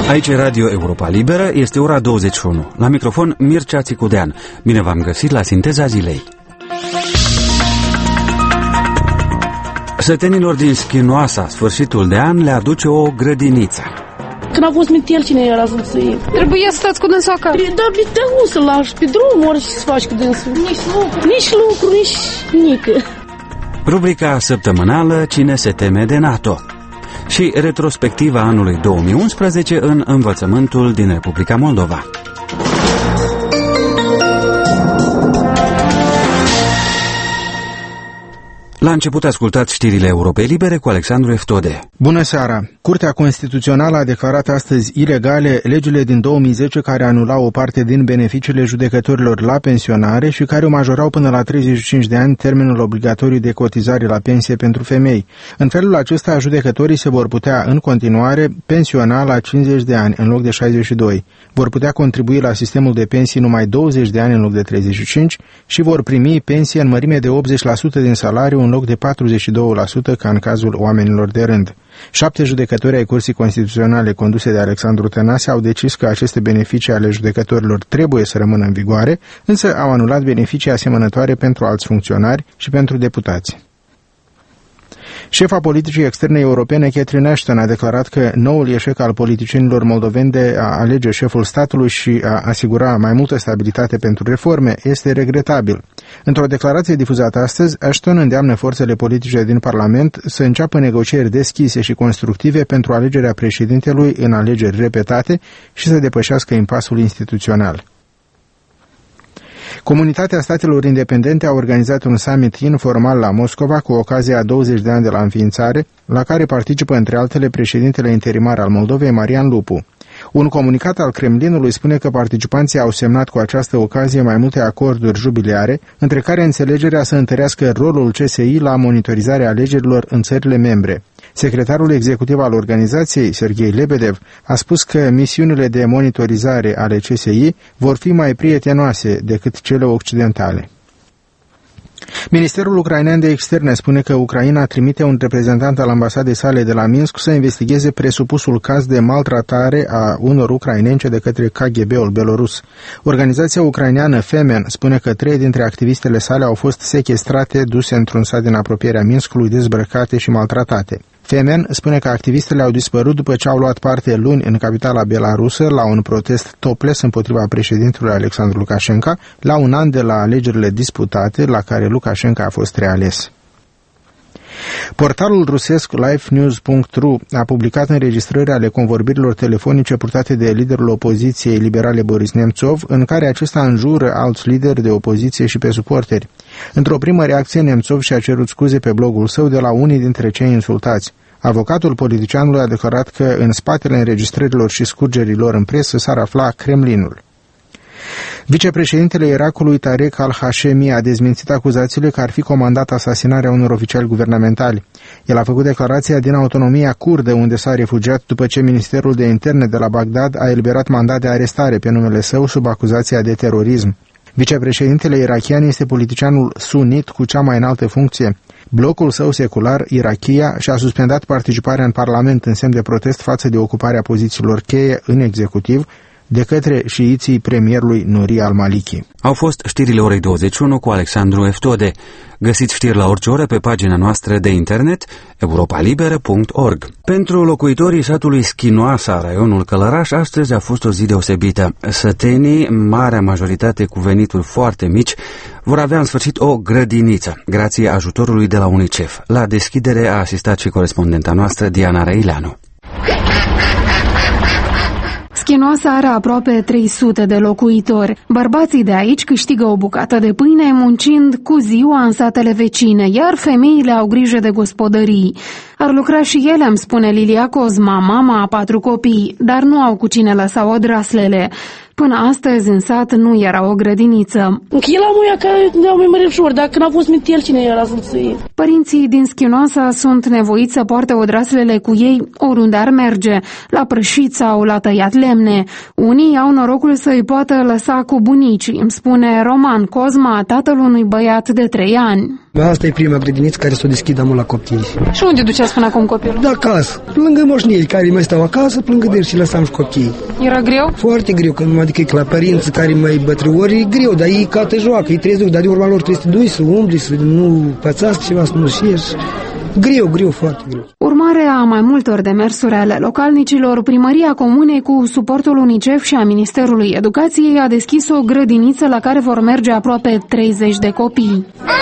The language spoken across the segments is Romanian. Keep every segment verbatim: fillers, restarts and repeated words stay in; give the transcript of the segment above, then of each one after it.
Aici e Radio Europa Liberă, este ora douăzeci și unu. La microfon Mircea Țicudean. Bine v-am găsit la Sinteza Zilei. Sătenilor din Schinoasa, sfârșitul de an le aduce o grădiniță. Când a fost mitel, cine era zălțuit? Trebuie să stați cu dânsul acasă. Da, de unde să lași? Pe drum, orice să faci cu dânsul. Nici lucru. Nici lucru, nici nică. Rubrica săptămânală Cine se teme de NATO. Și retrospectiva anului două mii unsprezece în învățământul din Republica Moldova. La început ascultați știrile Europei Libere cu Alexandru Eftode. Bună seara! Curtea Constituțională a declarat astăzi ilegale legile din două mii zece care anulau o parte din beneficiile judecătorilor la pensionare și care majorau până la treizeci și cinci de ani termenul obligatoriu de cotizare la pensie pentru femei. În felul acesta, judecătorii se vor putea în continuare pensiona la cincizeci de ani în loc de șaizeci și doi. Vor putea contribui la sistemul de pensii numai douăzeci de ani în loc de treizeci și cinci și vor primi pensie în mărime de optzeci la sută din salariu în loc de patruzeci și doi la sută ca în cazul oamenilor de rând. Șapte judecători ai Curții Constituționale conduse de Alexandru Tănase au decis că aceste beneficii ale judecătorilor trebuie să rămână în vigoare, însă au anulat beneficii asemănătoare pentru alți funcționari și pentru deputați. Șefa politicii externe europene, Catherine Ashton, a declarat că noul eșec al politicienilor moldoveni de a alege șeful statului și a asigura mai multă stabilitate pentru reforme este regretabil. Într-o declarație difuzată astăzi, Ashton îndeamnă forțele politice din Parlament să înceapă negocieri deschise și constructive pentru alegerea președintelui în alegeri repetate și să depășească impasul instituțional. Comunitatea statelor independente a organizat un summit informal la Moscova cu ocazia a douăzeci de ani de la înființare, la care participă între altele președintele interimar al Moldovei, Marian Lupu. Un comunicat al Kremlinului spune că participanții au semnat cu această ocazie mai multe acorduri jubiliare, între care înțelegerea să întărească rolul C S I la monitorizarea alegerilor în țările membre. Secretarul executiv al organizației, Serghei Lebedev, a spus că misiunile de monitorizare ale C S I vor fi mai prietenoase decât cele occidentale. Ministerul ucrainean de externe spune că Ucraina trimite un reprezentant al ambasadei sale de la Minsk să investigheze presupusul caz de maltratare a unor ucraineni de către K G B-ul belorus. Organizația ucraineană Femen spune că trei dintre activistele sale au fost sechestrate, duse într-un sat din apropierea Minskului, dezbrăcate și maltratate. Femen spune că activistele au dispărut după ce au luat parte luni în capitala belarusă la un protest topless împotriva președintelui Alexandru Lukashenko, la un an de la alegerile disputate la care Lukashenko a fost reales. Portalul rusesc lifenews punct r u a publicat înregistrări ale convorbirilor telefonice purtate de liderul opoziției liberale Boris Nemțov, în care acesta înjură alți lideri de opoziție și pe suporteri. Într-o primă reacție, Nemțov și-a cerut scuze pe blogul său de la unii dintre cei insultați. Avocatul politicianului a declarat că în spatele înregistrărilor și scurgerilor în presă s-ar afla Kremlinul. Vicepreședintele Irakului Tarek al-Hashemi a dezmințit acuzațiile că ar fi comandat asasinarea unor oficiali guvernamentali. El a făcut declarația din autonomia kurdă, unde s-a refugiat după ce Ministerul de Interne de la Bagdad a eliberat mandat de arestare pe numele său sub acuzația de terorism. Vicepreședintele irakian este politicianul sunit cu cea mai înaltă funcție. Blocul său secular, Irakia, și-a suspendat participarea în Parlament în semn de protest față de ocuparea pozițiilor cheie în executiv de către șiiții premierului Nouri al-Maliki. Au fost știrile orei douăzeci și unu cu Alexandru Eftode. Găsiți știri la orice oră pe pagina noastră de internet europa liberă punct org. Pentru locuitorii satului Schinoasa, raionul Călăraș, astăzi a fost o zi deosebită. Sătenii, marea majoritate cu venituri foarte mici, vor avea în sfârșit o grădiniță, grație ajutorului de la UNICEF. La deschidere a asistat și corespondenta noastră Diana Răileanu. Schinoasa are aproape trei sute de locuitori. Bărbații de aici câștigă o bucată de pâine muncind cu ziua în satele vecine, iar femeile au grijă de gospodării. Ar lucra și ele, îmi spune Lilia Cosma, mama a patru copii, dar nu au cu cine lăsa odraslele. Până astăzi în sat nu era o grădiniță. El am uia că ne-au mai mărișori, dacă n-a fost mitel, cine era zălțuit? Părinții din Schinoasa sunt nevoiți să poarte odraslele cu ei oriunde ar merge, la prășit sau la tăiat lemne. Unii au norocul să îi poată lăsa cu bunicii, îmi spune Roman Cosma, tatăl unui băiat de trei ani. Asta e prima grădiniță care s-o deschid amul la copii. Și unde duceați până acum copilul? De acasă. Lângă moșnieri care mai stau acasă, lângă de și lăsam și copiii. Era greu? Foarte greu, că nu adică la părinții care mai bătrâni, e greu, dar ei ca te joacă, ei trebuie să duc, dar de urma lor trebuie să te duci, să umbli, să nu pățească ceva, să nu șieși. Greu, greu, foarte greu. Urmare a mai multor demersuri ale localnicilor, Primăria Comunei, cu suportul UNICEF și a Ministerului Educației, a deschis o grădiniță la care vor merge aproape treizeci de copii.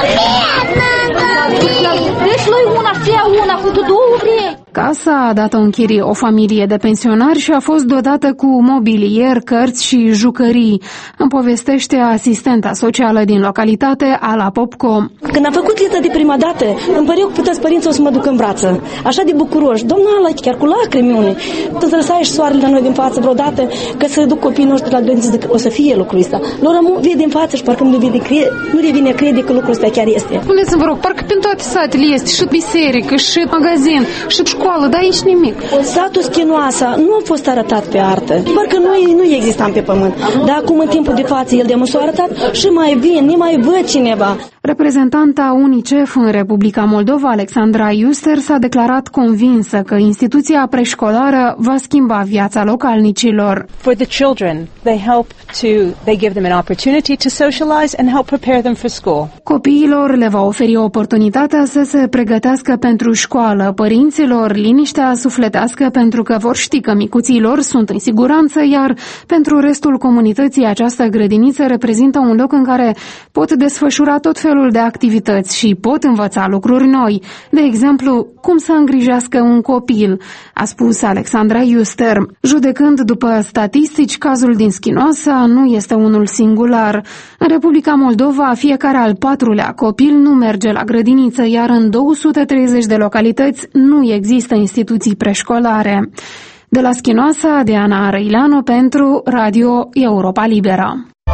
Deci noi una, fie una, cu două vrei. Casa a dat-o în chirie o familie de pensionari și a fost dotată cu mobilier, cărți și jucării. Îmi povestește asistenta socială din localitate, Ala Popco. Când am făcut lista de prima dată, îmi păreau că puteți părinții o să mă duc în brață. Așa de bucuroși. Doamna Ala, chiar cu lacrimi unii. Când să lăsai și soarele la noi din față vreodată, că să duc copiii noștri la grădiniță, zic, o să fie lucrul ăsta. Lor nu vede din față și parcă nu vede crede, nu devine crede că lucrul ăsta chiar este. Spuneți-mi, vă rog, parcă prin toate satele este și biserică, și magazin, și școală, dar aici nimic. Satul Schinoasa nu a fost arătat pe artă. Parcă noi nu existam pe pământ. Dar acum, în timpul de față, el de mult s-a arătat și mai vin, nu mai văd cineva. Reprezentanta UNICEF în Republica Moldova, Alexandra Iuster, s-a declarat convinsă că instituția preșcolară va schimba viața localnicilor. For the children, they help to they give them an opportunity to socialize and help prepare them for school. Copiilor le va oferi oportunitatea să se pregătească pentru școală, părinților liniștea sufletească pentru că vor ști că micuții lor sunt în siguranță, iar pentru restul comunității această grădiniță reprezintă un loc în care pot desfășura tot felul de activități și pot învăța lucruri noi, de exemplu, cum să îngrijească un copil, a spus Alexandra Iuster. Judecând după statistici, cazul din Schinoasa nu este unul singular. În Republica Moldova, fiecare al patrulea copil nu merge la grădiniță, iar în două sute treizeci de localități nu există instituții preșcolare. De la Schinoasa, Diana Răileanu pentru Radio Europa Liberă.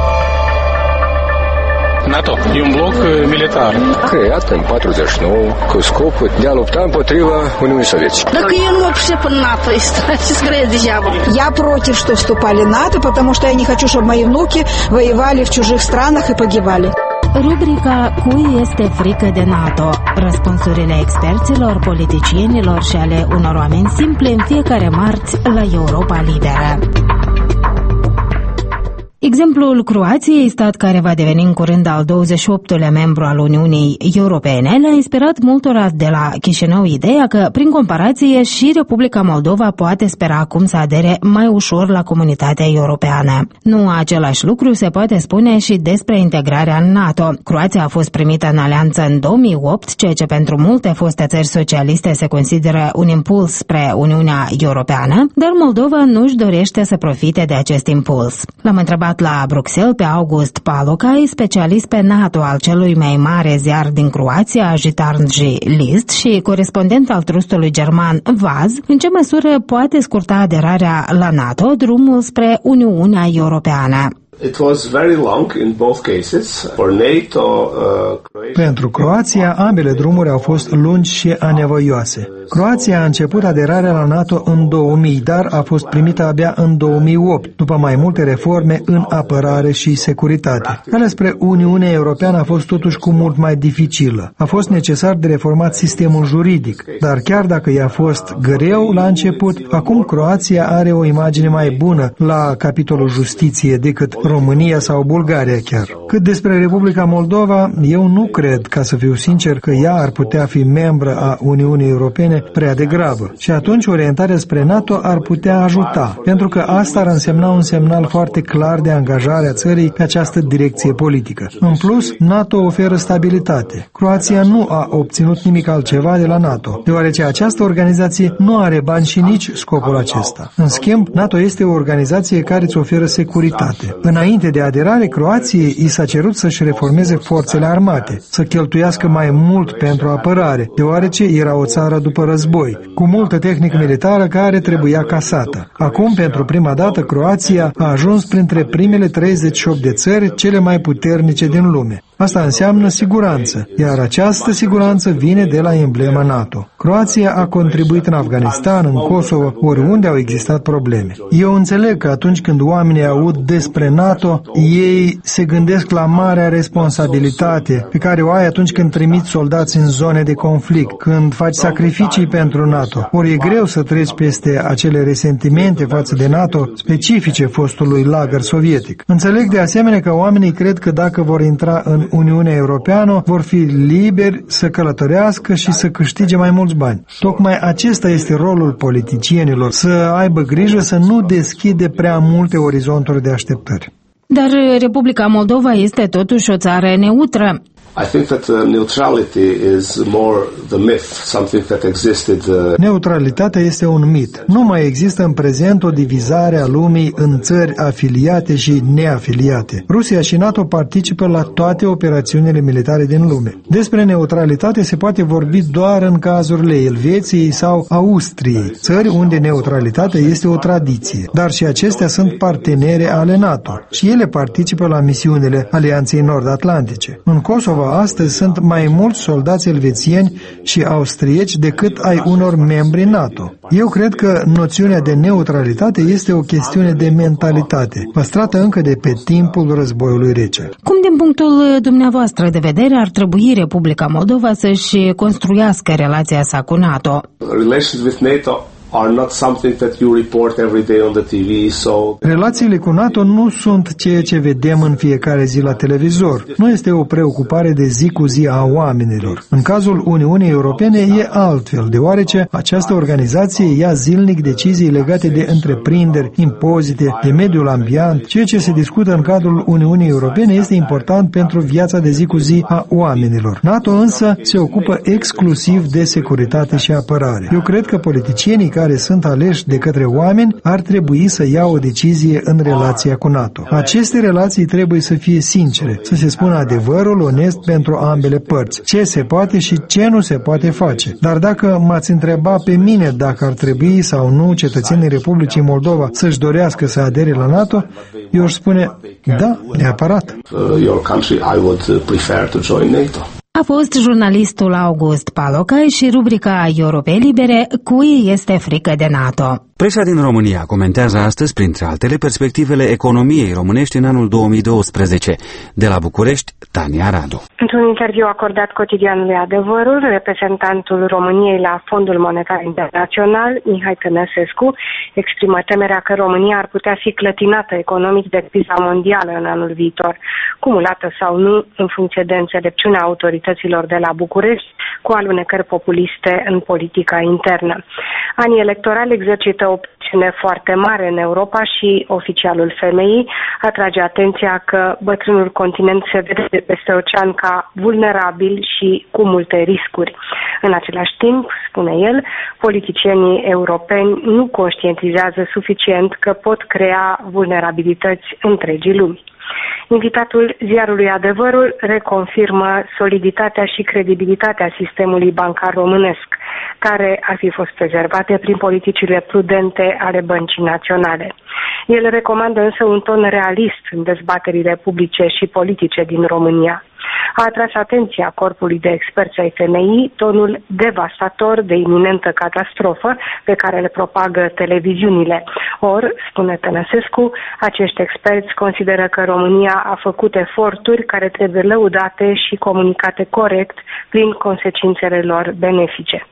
NATO e un bloc militar creat în patruzeci și nouă cu scopul de a lupta împotriva Uniunii Sovietice. Dacă eu nu пришел в НАТО, что скрыть дьявол. Я против, что вступали в НАТО, потому что я не хочу, чтобы мои внуки воевали в чужих странах и погибали. Rubrica Cui este frică de NATO? Răspunsurile experților, politicienilor și ale unor oameni simpli în fiecare marți la Europa Liberă. Exemplul Croației, stat care va deveni în curând al douăzeci și optulea membru al Uniunii Europene, le-a inspirat multora de la Chișinău ideea că, prin comparație, și Republica Moldova poate spera acum să adere mai ușor la comunitatea europeană. Nu același lucru se poate spune și despre integrarea în NATO. Croația a fost primită în alianță în două mii opt, ceea ce pentru multe foste țări socialiste se consideră un impuls spre Uniunea Europeană, dar Moldova nu-și dorește să profite de acest impuls. L-am întrebat la Bruxelles pe August Palocai, specialist pe NATO al celui mai mare ziar din Croația, Jutarnji List, și corespondent al trustului german Vaz, în ce măsură poate scurta aderarea la NATO drumul spre Uniunea Europeană. It was very long in both cases. For NATO, uh, Pentru Croația, ambele drumuri au fost lungi și anevoioase. Croația a început aderarea la NATO în două mii, dar a fost primită abia în două mii opt, după mai multe reforme în apărare și securitate. Calea spre Uniunea Europeană a fost totuși cu mult mai dificilă. A fost necesar de reformat sistemul juridic, dar chiar dacă i-a fost greu la început, acum Croația are o imagine mai bună la capitolul justiție decât România sau Bulgaria chiar. Cât despre Republica Moldova, eu nu cred, ca să fiu sincer, că ea ar putea fi membră a Uniunii Europene prea degrabă. Și atunci orientarea spre NATO ar putea ajuta, pentru că asta ar însemna un semnal foarte clar de angajare a țării pe această direcție politică. În plus, NATO oferă stabilitate. Croația nu a obținut nimic altceva de la NATO, deoarece această organizație nu are bani și nici scopul acesta. În schimb, NATO este o organizație care îți oferă securitate. Înainte de aderare, Croației i s-a cerut să-și reformeze forțele armate, să cheltuiască mai mult pentru apărare, deoarece era o țară după război, cu multă tehnică militară care trebuia casată. Acum, pentru prima dată, Croația a ajuns printre primele treizeci și opt de țări cele mai puternice din lume. Asta înseamnă siguranță, iar această siguranță vine de la emblema NATO. Croația a contribuit în Afganistan, în Kosovo, oriunde au existat probleme. Eu înțeleg că atunci când oamenii aud despre NATO, ei se gândesc la marea responsabilitate pe care o ai atunci când trimiți soldați în zone de conflict, când faci sacrificii pentru NATO. Ori e greu să treci peste acele resentimente față de NATO specifice fostului lagăr sovietic. Înțeleg de asemenea că oamenii cred că dacă vor intra în Uniunea Europeană, vor fi liberi să călătorească și să câștige mai mulți bani. Tocmai acesta este rolul politicienilor, să aibă grijă să nu deschide prea multe orizonturi de așteptări. Dar Republica Moldova este totuși o țară neutră. I think that uh, neutrality is more the myth, something that existed. Uh... Neutralitatea este un mit. Nu mai există în prezent o divizare a lumii în țări afiliate și neafiliate. Rusia și NATO participă la toate operațiunile militare din lume. Despre neutralitate se poate vorbi doar în cazurile Elveției sau Austriei, țări unde neutralitatea este o tradiție. Dar și acestea sunt partenere ale NATO și ele participă la misiunile Alianței Nord-Atlantice. În Kosovo astăzi sunt mai mulți soldați elvețieni și austrieci decât ai unor membri NATO. Eu cred că noțiunea de neutralitate este o chestiune de mentalitate, păstrată încă de pe timpul războiului rece. Cum, din punctul dumneavoastră de vedere, ar trebui Republica Moldova să-și construiască relația sa cu NATO? Relations with NATO are not something that you report every day on the T V, so... Relațiile cu NATO nu sunt ceea ce vedem în fiecare zi la televizor. Nu este o preocupare de zi cu zi a oamenilor. În cazul Uniunii Europene e altfel, deoarece această organizație ia zilnic decizii legate de întreprinderi, impozite, de mediul ambient. Ceea ce se discută în cadrul Uniunii Europene este important pentru viața de zi cu zi a oamenilor. NATO însă se ocupă exclusiv de securitate și apărare. Eu cred că politicienii care sunt aleși de către oameni ar trebui să ia o decizie în relația cu NATO. Aceste relații trebuie să fie sincere, să se spună adevărul onest pentru ambele părți, ce se poate și ce nu se poate face. Dar dacă m-ați întreba pe mine dacă ar trebui sau nu cetățenii Republicii Moldova să-și dorească să adere la NATO, eu aș spune da, neapărat. Your country, I would prefer to join NATO. A fost jurnalistul August Palocai și rubrica Europe Libere, cui este frică de NATO. Presa din România comentează astăzi, printre altele, perspectivele economiei românești în anul două mii douăsprezece. De la București, Tania Radu. Într-un interviu acordat cotidianului Adevărul, reprezentantul României la Fondul Monetar Internațional, Mihai Tănăsescu, exprimă temerea că România ar putea fi clătinată economic de criza mondială în anul viitor, cumulată sau nu în funcție de înțelepciunea autorităților de la București, cu alunecări populiste în politica internă. Anii electorali exercită o presiune foarte mare în Europa și oficialul femeii atrage atenția că bătrânul continent se vede de peste ocean ca vulnerabil și cu multe riscuri. În același timp, spune el, politicienii europeni nu conștientizează suficient că pot crea vulnerabilități întregii lumi. Invitatul ziarului Adevărul reconfirmă soliditatea și credibilitatea sistemului bancar românesc, care ar fi fost prezervate prin politicile prudente ale Băncii Naționale. El recomandă însă un ton realist în dezbaterile publice și politice din România. A atras atenția corpului de experți ai femeii tonul devastator de iminentă catastrofă pe care le propagă televiziunile. Or, spune Tănăsescu, acești experți consideră că România a făcut eforturi care trebuie lăudate și comunicate corect prin consecințele lor benefice.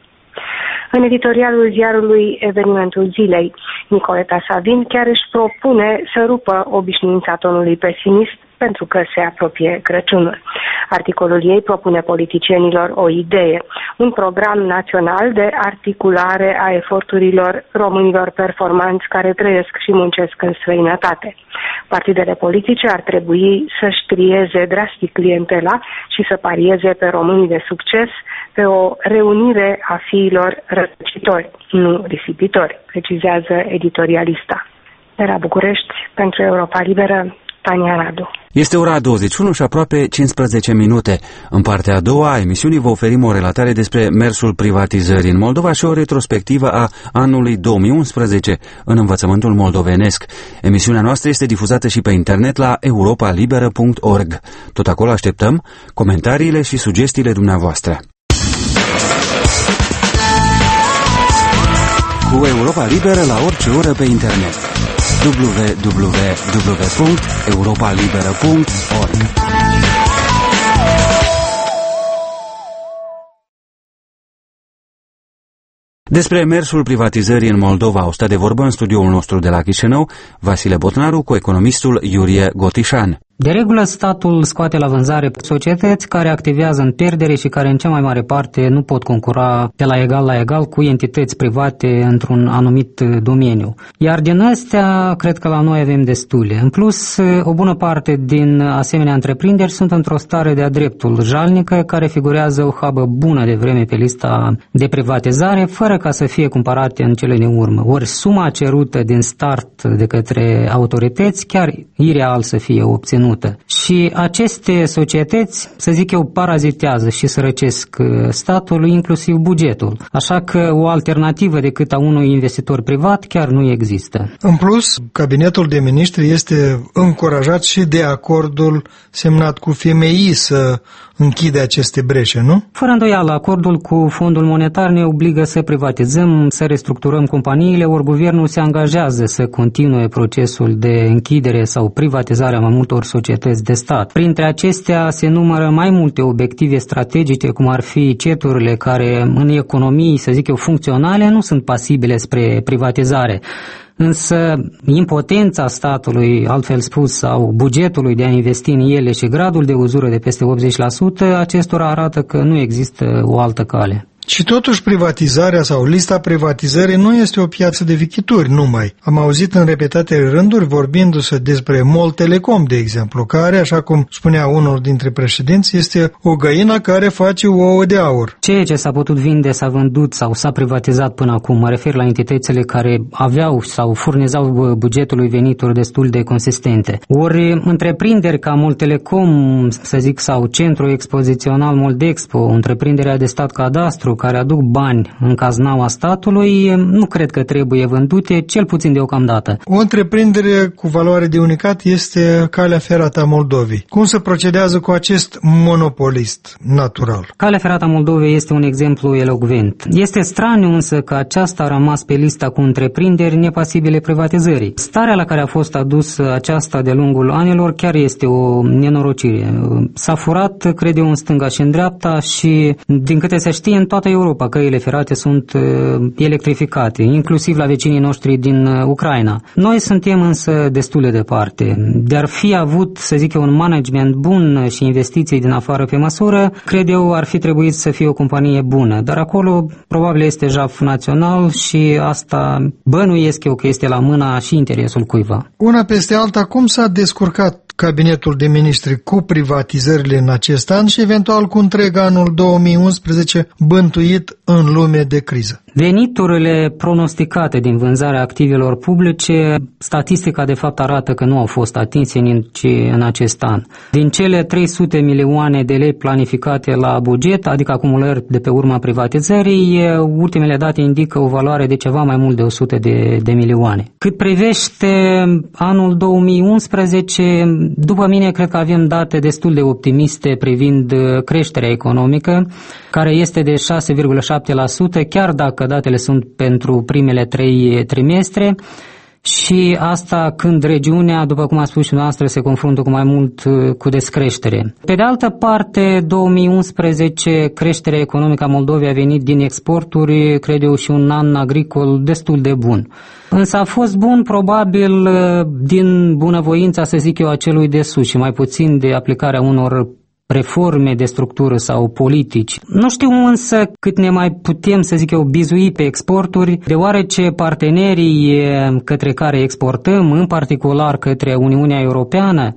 În editorialul ziarului Evenimentul Zilei, Nicoleta Savin chiar își propune să rupă obișnuința tonului pesimist pentru că se apropie Crăciunul. Articolul ei propune politicienilor o idee, un program național de articulare a eforturilor românilor performanți care trăiesc și muncesc în străinătate. Partidele politice ar trebui să-și trieze drastic clientela și să parieze pe românii de succes, pe o reunire a fiilor rătăcitori, nu risipitori, precizează editorialista. De la București, pentru Europa Liberă, Tania Radu. Este ora douăzeci și unu și aproape cincisprezece minute. În partea a doua a emisiunii vă oferim o relatare despre mersul privatizării în Moldova și o retrospectivă a anului două mii unsprezece în învățământul moldovenesc. Emisiunea noastră este difuzată și pe internet la europa liberă punct org. Tot acolo așteptăm comentariile și sugestiile dumneavoastră. Cu Europa Liberă la orice oră pe internet. w w w punct europa liberă punct org. Despre mersul privatizării în Moldova au stat de vorbă în studioul nostru de la Chișinău Vasile Botnaru cu economistul Iurie Gotișan. De regulă, statul scoate la vânzare societăți care activează în pierdere și care în cea mai mare parte nu pot concura de la egal la egal cu entități private într-un anumit domeniu. Iar din astea, cred că la noi avem destule. În plus, o bună parte din asemenea întreprinderi sunt într-o stare de-a dreptul jalnică, care figurează o habă bună de vreme pe lista de privatizare, fără ca să fie cumpărate în cele din urmă. Ori suma cerută din start de către autorități chiar ireal să fie obținută. Și aceste societăți, să zic eu, parazitează și sărăcesc statul, inclusiv bugetul. Așa că o alternativă decât a unui investitor privat chiar nu există. În plus, cabinetul de miniștri este încurajat și de acordul semnat cu F M I să închide aceste breșe, nu? Fără îndoială, acordul cu Fondul Monetar ne obligă să privatizăm, să restructurăm companiile, ori guvernul se angajează să continue procesul de închidere sau privatizare a mai multor societăți de stat. Printre acestea se numără mai multe obiective strategice, cum ar fi ceturile care în economii, să zic eu, funcționale, nu sunt pasibile spre privatizare. Însă impotența statului, altfel spus, sau bugetului de a investi în ele și gradul de uzură de peste optzeci la sută, acestora arată că nu există o altă cale. Și totuși privatizarea sau lista privatizării nu este o piață de vechituri numai. Am auzit în repetate rânduri vorbindu-se despre MOL Telecom, de exemplu, care, așa cum spunea unul dintre președinți, este o găină care face ouă de aur. Ceea ce s-a putut vinde, s-a vândut sau s-a privatizat până acum, mă refer la entitățile care aveau sau furnizau bugetului venituri destul de consistente. Ori întreprinderi ca MOL Telecom, să zic, sau Centrul Expozițional Moldexpo, întreprinderea de stat Cadastru, care aduc bani în caznaua statului, nu cred că trebuie vândute, cel puțin deocamdată. O întreprindere cu valoare de unicat este Calea Ferată a Moldovei. Cum se procedează cu acest monopolist natural? Calea Ferată a Moldovei este un exemplu elocvent. Este straniu însă că aceasta a rămas pe lista cu întreprinderi nepasibile privatizării. Starea la care a fost adusă aceasta de lungul anilor chiar este o nenorocire. S-a furat, cred eu, în stânga și în dreapta și, din câte se știe, în toată Europa căile ferate sunt electrificate, inclusiv la vecinii noștri din Ucraina. Noi suntem însă destul de departe. De-ar fi avut, să zic eu, un management bun și investiții din afară pe măsură, cred eu ar fi trebuit să fie o companie bună, dar acolo probabil este jaf național și asta bănuiesc eu că este la mâna și interesul cuiva. Una peste alta, cum s-a descurcat cabinetul de miniștri cu privatizările în acest an și eventual cu întreg anul două mii unsprezece bântuit în lume de criză? Veniturile pronosticate din vânzarea activelor publice, statistica de fapt arată că nu au fost atinse nici în acest an. Din cele trei sute milioane de lei planificate la buget, adică acumulări de pe urma privatizării, ultimele date indică o valoare de ceva mai mult de o sută de, de milioane. Cât privește anul două mii unsprezece, după mine cred că avem date destul de optimiste privind creșterea economică, care este de șase virgulă șapte la sută, chiar dacă datele sunt pentru primele trei trimestre, și asta când regiunea, după cum a spus și noastră, se confruntă cu mai mult cu descreștere. Pe de altă parte, două mii unsprezece, creșterea economică a Moldovei a venit din exporturi, cred eu, și un an agricol destul de bun. Însă a fost bun probabil din bunăvoința, să zic eu, a celui de sus și mai puțin de aplicarea unor reforme de structură sau politici. Nu știu însă cât ne mai putem, să zic eu, bizui pe exporturi, deoarece partenerii către care exportăm, în particular către Uniunea Europeană,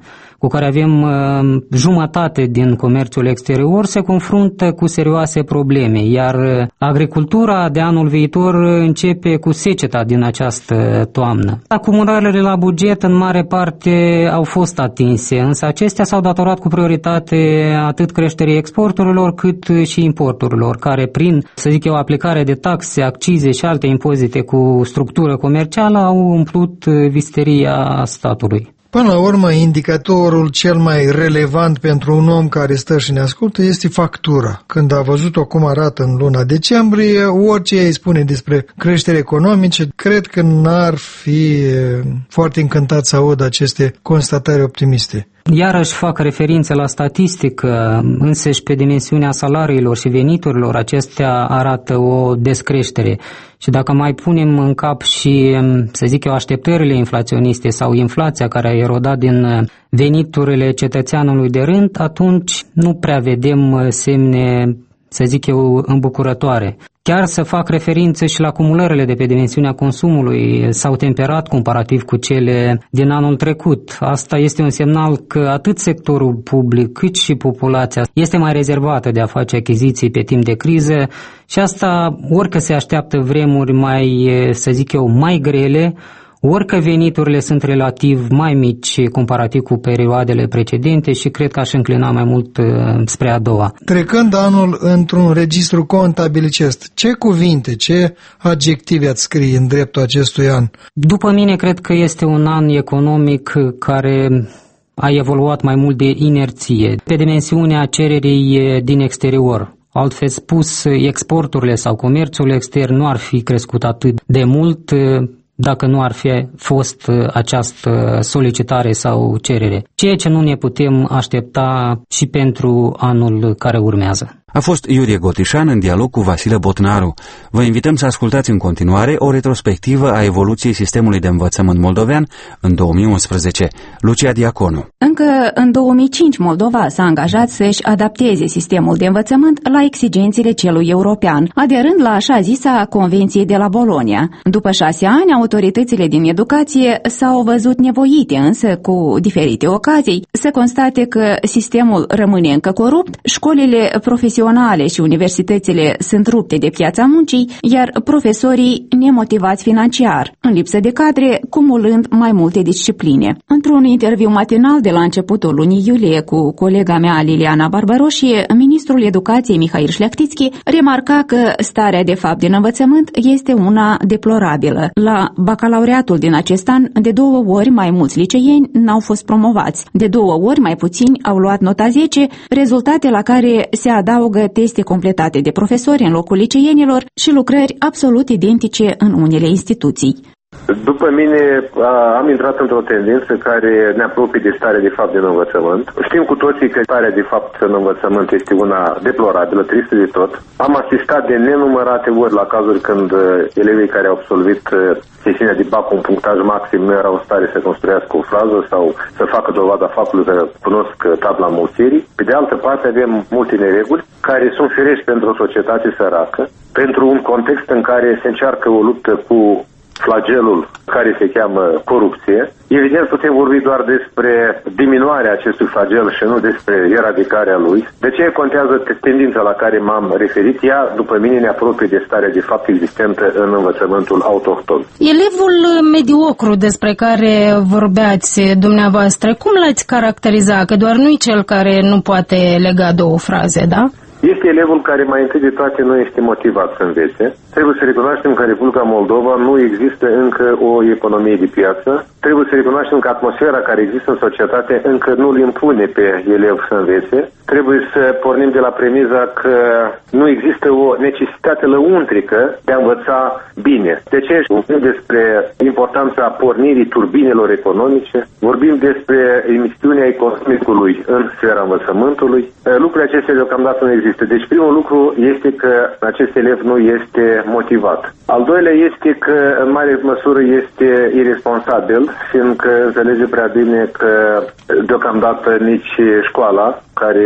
cu care avem uh, jumătate din comerțul exterior, se confruntă cu serioase probleme, iar agricultura de anul viitor începe cu seceta din această toamnă. Acumulările la buget în mare parte au fost atinse, însă acestea s-au datorat cu prioritate atât creșterii exporturilor cât și importurilor, care prin, să zic eu, aplicare de taxe, accize și alte impozite cu structură comercială au umplut visteria statului. Până la urmă, indicatorul cel mai relevant pentru un om care stă și ne ascultă este factura. Când a văzut-o cum arată în luna decembrie, orice îi spune despre creștere economice, cred că n-ar fi foarte încântat să aud aceste constatări optimiste. Iarăși fac referințe la statistică, însăși pe dimensiunea salariilor și veniturilor, acestea arată o descreștere. Și dacă mai punem în cap și, să zic eu, așteptările inflaționiste sau inflația care a erodat din veniturile cetățeanului de rând, atunci nu prea vedem semne, să zic eu, îmbucurătoare. Chiar să fac referință și la acumulările de pe dimensiunea consumului, s-au temperat comparativ cu cele din anul trecut. Asta este un semnal că atât sectorul public cât și populația este mai rezervată de a face achiziții pe timp de criză și asta orică se așteaptă vremuri mai, să zic eu, mai grele, orică veniturile sunt relativ mai mici comparativ cu perioadele precedente și cred că aș înclina mai mult spre a doua. Trecând anul într-un registru contabilicesc, ce cuvinte, ce adjective ați scrie în dreptul acestui an? După mine, cred că este un an economic care a evoluat mai mult de inerție, pe dimensiunea cererii din exterior. Altfel spus, exporturile sau comerțul extern nu ar fi crescut atât de mult dacă nu ar fi fost această solicitare sau cerere. Ceea ce nu ne putem aștepta și pentru anul care urmează. A fost Iurie Gotișan în dialog cu Vasile Botnaru. Vă invităm să ascultați în continuare o retrospectivă a evoluției sistemului de învățământ moldovean în două mii unsprezece. Lucia Diaconu. Încă în două mii cinci Moldova s-a angajat să-și adapteze sistemul de învățământ la exigențele celui european, aderând la așa zisa Convenție de la Bologna. După șase ani, autoritățile din educație s-au văzut nevoite, însă cu diferite ocazii, să constate că sistemul rămâne încă corupt, școlile profesionale și universitățile sunt rupte de piața muncii, iar profesorii nemotivați financiar, în lipsă de cadre, cumulând mai multe discipline. Într-un interviu matinal de la începutul lunii iulie cu colega mea Liliana Barbaroșie, ministrul educației Mihail Șleachtițchi remarca că starea de fapt din învățământ este una deplorabilă. La bacalaureatul din acest an, de două ori mai mulți liceieni n-au fost promovați, de două ori mai puțini au luat nota zece, rezultate la care se adaugă teste completate de profesori în locul liceienilor și lucrări absolut identice în unele instituții. După mine, am intrat într-o tendință care ne apropie de starea de fapt din învățământ. Știm cu toții că starea de fapt în învățământ este una deplorabilă, tristă de tot. Am asistat de nenumărate ori la cazuri când elevii care au absolvit sesiunea de bac cu un punctaj maxim nu erau în stare să construiască o frază sau să facă dovada faptului că cunosc tabla mulțirii. Pe de altă parte, avem multe nereguli care sunt firești pentru o societate săracă, pentru un context în care se încearcă o luptă cu flagelul care se cheamă corupție. Evident, putem vorbi doar despre diminuarea acestui flagel și nu despre eradicarea lui. De ce contează tendința la care m-am referit? Ea, după mine, ne apropie de starea de fapt existentă în învățământul autohton. Elevul mediocru despre care vorbeați dumneavoastră, cum l-ați caracteriza? Că doar nu-i cel care nu poate lega două fraze, da? Este elevul care mai întâi de toate nu este motivat să învețe. Trebuie să recunoaștem că în Republica Moldova nu există încă o economie de piață. Trebuie să recunoaștem că atmosfera care există în societate încă nu îl impune pe elev să învețe. Trebuie să pornim de la premiza că nu există o necesitate lăuntrică de a învăța bine. De ce vorbim despre importanța pornirii turbinelor economice? Vorbim despre emisiunea economicului în sfera învățământului. Lucrurile acestea deocamdată nu există. Deci primul lucru este că acest elev nu este motivat. Al doilea este că în mare măsură este irresponsabil, fiindcă înțelege prea bine că deocamdată nici școala, care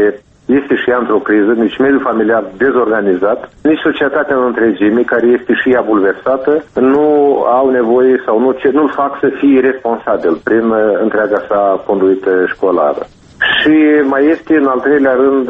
este și ea într-o criză, nici mediul familial dezorganizat, nici societatea în întregime, care este și ea bulversată, nu au nevoie sau nu, nu-l fac să fie responsabil prin întreaga sa conduită școlară. Și mai este, în al treilea rând,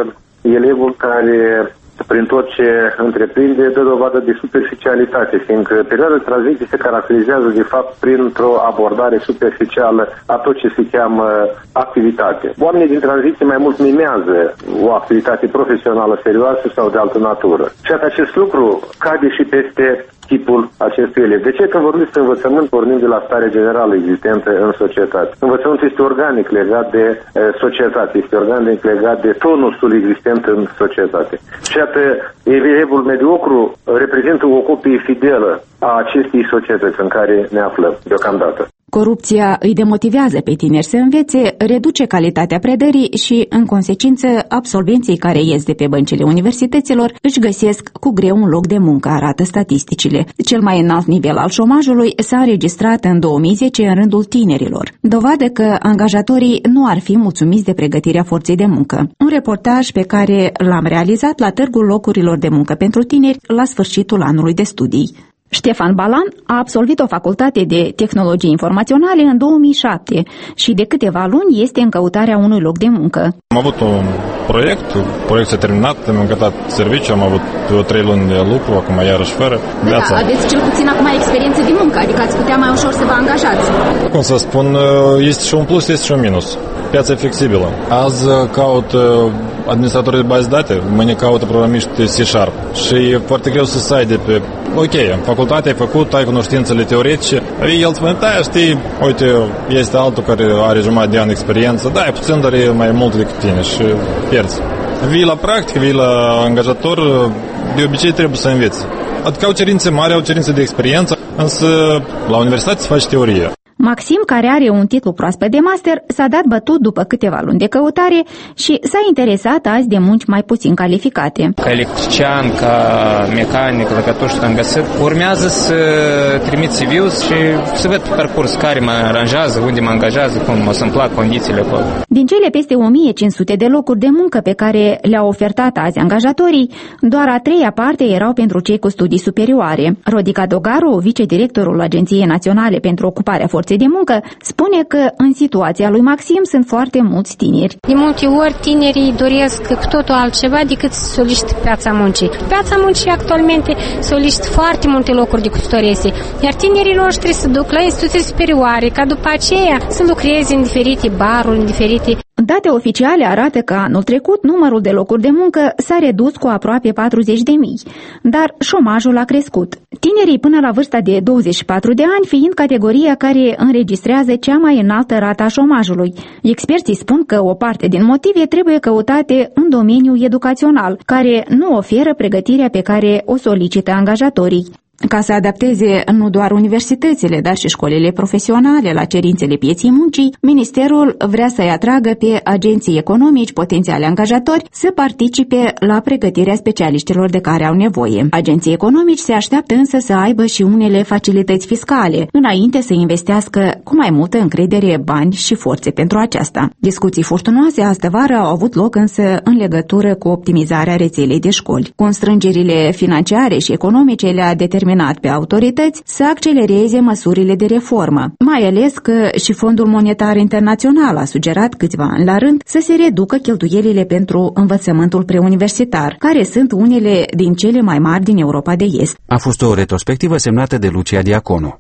elevul care, prin tot ce întreprinde, dă dovadă de superficialitate, fiindcă perioada de tranziție se caracterizează, de fapt, printr-o abordare superficială a tot ce se cheamă activitate. Oamenii din tranziție mai mult mimează o activitate profesională serioasă sau de altă natură. Și acest lucru cade și peste tipul acestui elev. De ce? Când vorbim despre învățământ, pornim de la starea generală existentă în societate. Învățământul este organic legat de e, societate, este organic legat de tonusul existent în societate. Și iată, elevul mediocru reprezintă o copie fidelă a acestei societăți în care ne aflăm deocamdată. Corupția îi demotivează pe tineri să învețe, reduce calitatea predării și, în consecință, absolvenții care ies de pe băncile universităților își găsesc cu greu un loc de muncă, arată statisticile. Cel mai înalt nivel al șomajului s-a înregistrat în două mii zece în rândul tinerilor, dovadă că angajatorii nu ar fi mulțumiți de pregătirea forței de muncă. Un reportaj pe care l-am realizat la Târgul Locurilor de Muncă pentru Tineri la sfârșitul anului de studii. Ștefan Balan a absolvit o facultate de tehnologii informaționale în două mii șapte și de câteva luni este în căutarea unui loc de muncă. Am avut un proiect, proiectul s-a terminat, am gătat serviciu, am avut trei luni de lucru, acum iarăși fără. Da, aveți cel puțin acum experiență de muncă, adică ați putea mai ușor să vă angajați. Cum să spun, este și un plus, este și un minus. Piața flexibilă. Azi caut administratori de baze date, mâine caută programiști C Sharp și e foarte greu să sai de pe ok, facultatea ai făcut, ai cunoștințele teoretice, el spune, da, știi, uite, este altul care are jumătate de an experiență, da, e puțin, dar e mai mult decât tine și pierzi. Vii la practică, vii la angajator, de obicei trebuie să înveți. Adică au cerințe mari, au cerințe de experiență, însă la universitate se face teorie. Maxim, care are un titlu proaspăt de master, s-a dat bătut după câteva luni de căutare și s-a interesat azi de munci mai puțin calificate. Ca electrician, ca mecanic, dacă tot știu am găsit, urmează să trimit C V-ul și să văd pe parcurs care mă aranjează, unde mă angajează, cum o să-mi plac condițiile acolo. Din cele peste o mie cinci sute de locuri de muncă pe care le-au ofertat azi angajatorii, doar a treia parte erau pentru cei cu studii superioare. Rodica Dogaru, vicedirectorul Agenției Naționale pentru Ocuparea Forței de Muncă, spune că în situația lui Maxim sunt foarte mulți tineri. De multe ori tinerii doresc cu totul altceva decât să solicite piața muncii. Piața muncii actualmente solicită foarte multe locuri de custorese, iar tinerii noștri se duc la instituții superioare ca după aceea să lucreze în diferite baruri, în diferite... Date oficiale arată că anul trecut numărul de locuri de muncă s-a redus cu aproape patruzeci de mii, dar șomajul a crescut. Tinerii până la vârsta de douăzeci și patru de ani fiind categoria care înregistrează cea mai înaltă rată a șomajului. Experții spun că o parte din motive trebuie căutate în domeniul educațional, care nu oferă pregătirea pe care o solicită angajatorii. Ca să adapteze nu doar universitățile, dar și școlile profesionale la cerințele pieții muncii, Ministerul vrea să-i atragă pe agenții economici, potențiali angajatori, să participe la pregătirea specialiștilor de care au nevoie. Agenții economici se așteaptă însă să aibă și unele facilități fiscale, înainte să investească cu mai multă încredere bani și forțe pentru aceasta. Discuții furtunoase astă vară au avut loc însă în legătură cu optimizarea rețelei de școli. Constrângerile financiare și economice le-a determinat pe autorități să accelereze măsurile de reformă, mai ales că și Fondul Monetar Internațional a sugerat câțiva ani la rând să se reducă cheltuielile pentru învățământul preuniversitar, care sunt unele din cele mai mari din Europa de Est. A fost o retrospectivă semnată de Lucia Diaconu.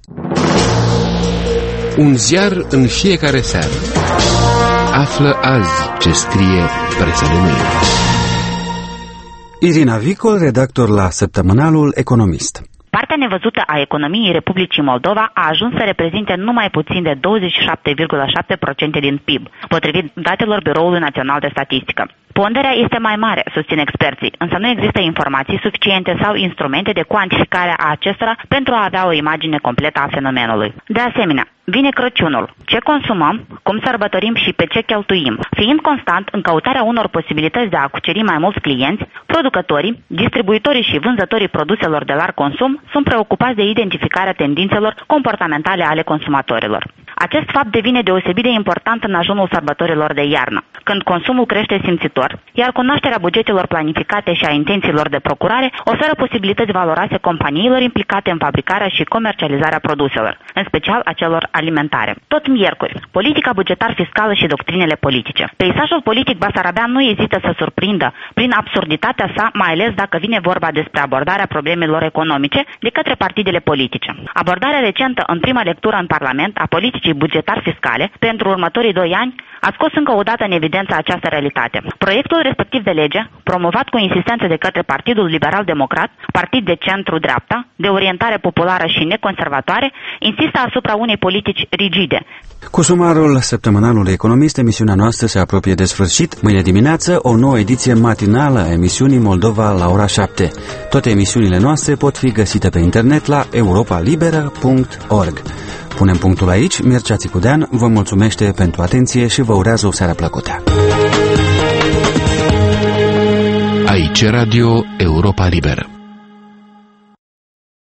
Un ziar în fiecare seară. Află azi ce scrie presa de mâine. Irina Vicol, redactor la săptămânalul Economist. Partea nevăzută a economiei Republicii Moldova a ajuns să reprezinte numai puțin de douăzeci și șapte virgulă șapte la sută din P I B, potrivit datelor Biroului Național de Statistică. Ponderea este mai mare, susțin experții, însă nu există informații suficiente sau instrumente de cuantificare a acestora pentru a avea o imagine completă a fenomenului. De asemenea, vine Crăciunul. Ce consumăm, cum sărbătorim și pe ce cheltuim? Fiind constant în căutarea unor posibilități de a cuceri mai mulți clienți, producătorii, distribuitorii și vânzătorii produselor de larg consum sunt preocupați de identificarea tendințelor comportamentale ale consumatorilor. Acest fapt devine deosebit de important în ajunul sărbătorilor de iarnă. când consumul crește simțitor, iar cunoașterea bugetelor planificate și a intențiilor de procurare oferă posibilități valoroase companiilor implicate în fabricarea și comercializarea produselor, în special a celor alimentare. Tot miercuri, politica bugetar-fiscală și doctrinele politice. Peisajul politic basarabean nu ezită să surprindă prin absurditatea sa, mai ales dacă vine vorba despre abordarea problemelor economice de către partidele politice. Abordarea recentă în prima lectură în Parlament a politicii bugetar-fiscale pentru următorii doi ani a scos încă o dată în evidență această realitate. Proiectul respectiv de lege, promovat cu insistență de către Partidul Liberal-Democrat, partid de centru-dreapta, de orientare populară și neconservatoare, insistă asupra unei politici rigide. Cu sumarul săptămânalului Economist, emisiunea noastră se apropie de sfârșit. Mâine dimineață, o nouă ediție matinală a emisiunii Moldova la ora șapte. Toate emisiunile noastre pot fi găsite pe internet la europa liberă punct org. Punem punctul aici. Mircea Țicudean vă mulțumește pentru atenție și vă urează o seară plăcută. Aici Radio Europa Liberă.